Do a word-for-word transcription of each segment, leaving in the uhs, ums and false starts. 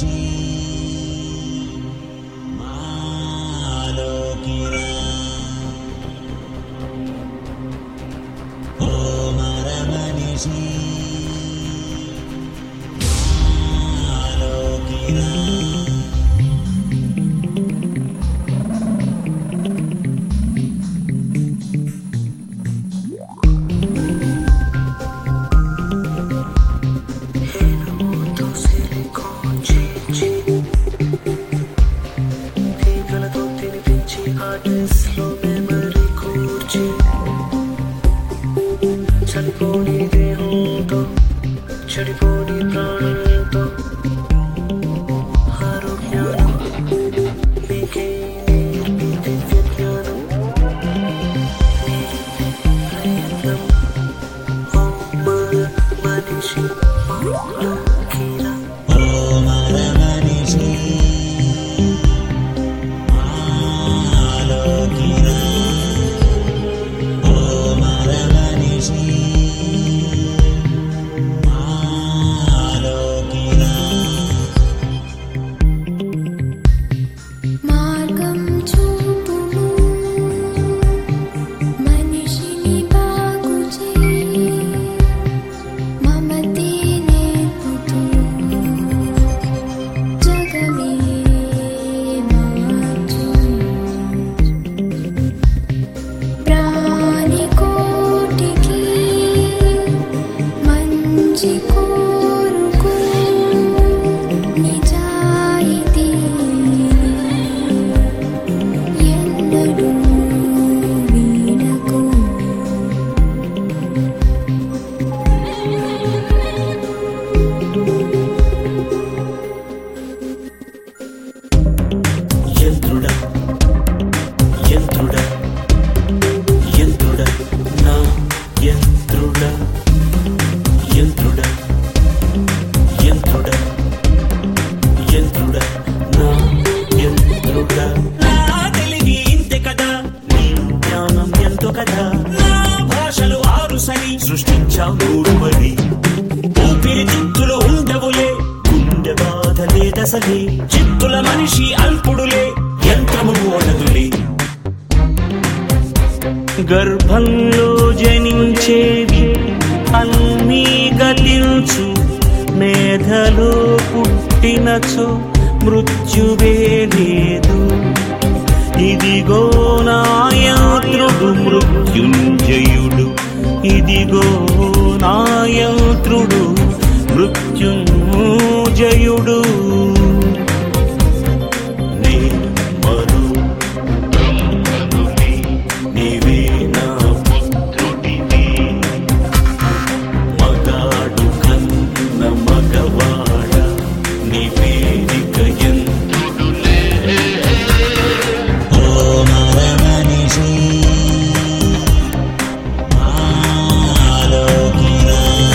మనిషి మాలోకిరా ఓ మర మనిషి మాలోకిరా చలిపోని దేహంతో చెడిపోని ప్రాణంతో ఆరోగ్యానం నీకే నేర్పి దివ్య జ్ఞానం ప్రయత్నం ఓ మర మనిషి మాలోకిరా ఓ మర మనిషి మాలోకిరా ఓ మర మనిషి మాలోకిరా మార్గం చూపుము మనిషిని బాగు చేయి మమతే నేర్పుతూ జగమే మార్చు ప్రాణి కోటికి మంచి కోరుకో నిజాయితీ ఎన్నడూ వీడకు యంత్రుడా యంత్రుడా యంత్రుడా నా యంత్రుడా యంత్రుడా యంత్రుడా యంత్రుడా నా యంత్రుడా నా తెలివి ఇంతే కదా నీ జ్ఞానం ఎంతో కదా నా భాషలు ఆరు సరి సృష్టించావు నూరు మరి ఊపిరి చిత్తులు ఉండవులే గుండె బాధ లేదసలే చిత్తుల మనిషి అల్పుడులే యంత్రము ఓడదులే గర్భంలో జనించేవి అన్నీ గతించు మేధలో పుట్టినచో మృత్యువే లేదు ఇదిగో నాయంత్రుడు మృత్యుంజయుడు ఇదిగో నాయంత్రుడు మృత్యుంజయుడు నే మరో బ్రహ్మనుని నీవే నా పుత్రుడివి మగాడు కన్న మగవాడ నీ పేరిక యంత్రుడులే ఓ మర మనిషి మాలోకిరా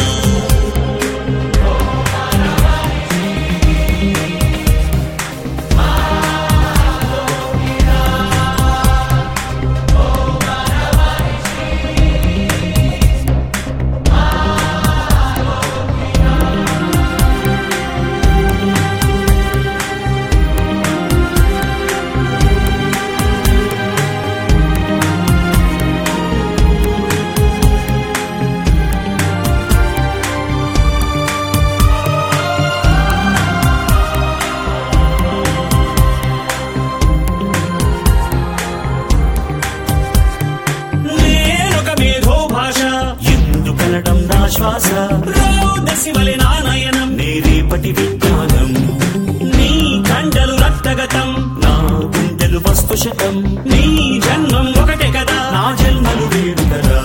నేనొక మేధో భాష ఎందుకనడం నా శ్వాస రోదశివలె నా నయనం నీ రేపటి విజ్ఞానం నీ కండలు రక్తగతం నా గుండెలు వస్తుశతం నీ జన్మం ఒకటే కదా నా జన్మలు వేరు కదా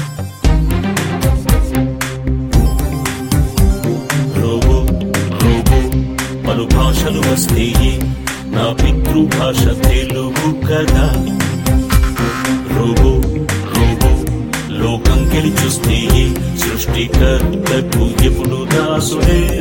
రోబో రోబో పలు భాషలు వస్తే నా పితృభాష తెలుగు కదా రోబో రోబో లోకం గెలిచొస్తే సృష్టికర్తకు ఎప్పుడు దాసుడే